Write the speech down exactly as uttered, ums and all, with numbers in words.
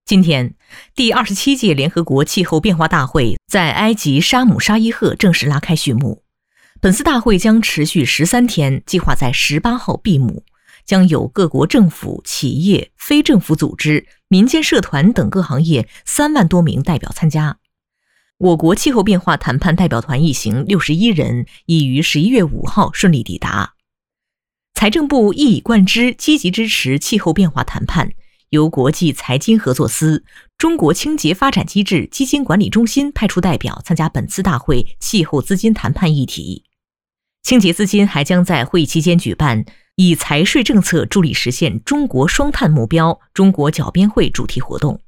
今天，第二十七届联合国气候变化大会在埃及沙姆沙伊赫正式拉开序幕。本次大会将持续十三天，计划在十八号闭幕，将有各国政府、企业、非政府组织、民间社团等各行业三万多名代表参加。我国气候变化谈判代表团一行六十一人，已于十一月五号顺利抵达。财政部一以贯之，积极支持气候变化谈判。由国际财经合作司、中国清洁发展机制基金管理中心派出代表参加本次大会气候资金谈判议题。清洁资金还将在会议期间举办以财税政策助力实现中国双碳目标中国角边会主题活动。